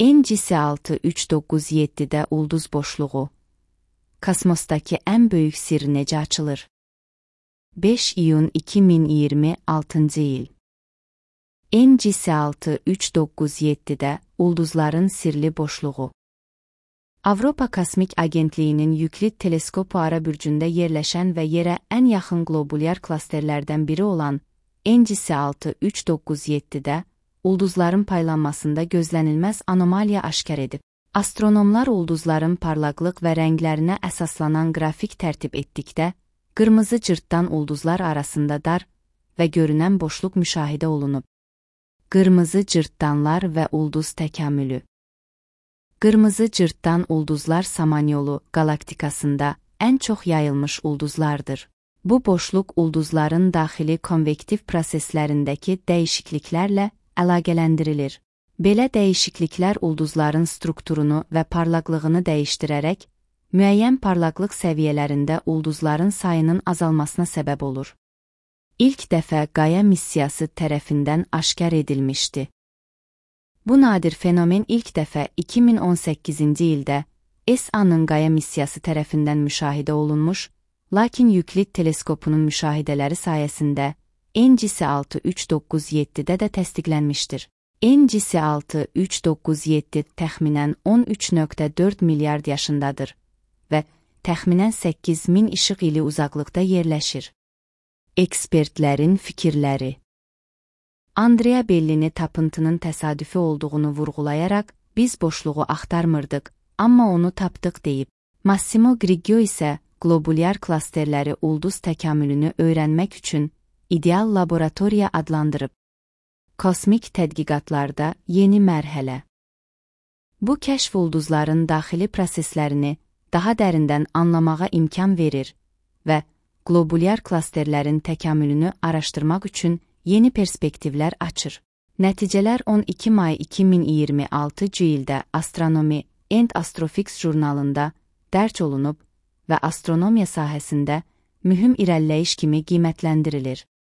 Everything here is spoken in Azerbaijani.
NGC 6397-də ulduz boşluğu. Kosmosdakı ən böyük sirr necə açılır? 5 iyun 2026 il. NGC 6397-də ulduzların sirli boşluğu. Avropa Kosmik Agentliyinin Yuklid teleskopu ara bürcündə yerləşən və yerə ən yaxın qlobulyar klasterlərdən biri olan NGC 6397-də ulduzların paylanmasında gözlənilməz anomaliya aşkar edib. Astronomlar ulduzların parlaqlıq və rənglərinə əsaslanan qrafik tərtib etdikdə, qırmızı cırtdan ulduzlar arasında dar və görünən boşluq müşahidə olunub. Qırmızı cırtdanlar və ulduz təkamülü. Qırmızı cırtdan ulduzlar Samanyolu qalaktikasında ən çox yayılmış ulduzlardır. Bu boşluq ulduzların daxili konvektiv proseslərindəki dəyişikliklərlə əlaqələndirilir. Belə dəyişikliklər ulduzların strukturunu və parlaqlığını dəyişdirərək, müəyyən parlaqlıq səviyyələrində ulduzların sayının azalmasına səbəb olur. İlk dəfə Qaya missiyası tərəfindən aşkar edilmişdi. Bu nadir fenomen ilk dəfə 2018-ci ildə ESA-nın Qaya missiyası tərəfindən müşahidə olunmuş, lakin Yuklid teleskopunun müşahidələri sayəsində NGC 6397-də də təsdiqlənmişdir. NGC 6397 təxminən 13,4 milyard yaşındadır və təxminən 8000 işıq ili uzaqlıqda yerləşir. Ekspertlərin fikirləri. Andrea Bellini tapıntının təsadüfi olduğunu vurğulayaraq, biz boşluğu axtarmırdıq, amma onu tapdıq deyib. Massimo Grigio isə qlobulyar klasterləri ulduz təkamülünü öyrənmək üçün ideal laboratoriya adlandırıb. Kosmik tədqiqatlarda yeni mərhələ. Bu kəşf ulduzların daxili proseslərini daha dərindən anlamağa imkan verir və qlobulyar klasterlərin təkamülünü araşdırmaq üçün yeni perspektivlər açır. Nəticələr 12 may 2026 ildə Astronomy and Astrophysics jurnalında dərc olunub və astronomiya sahəsində mühüm irəliləyiş kimi qiymətləndirilir.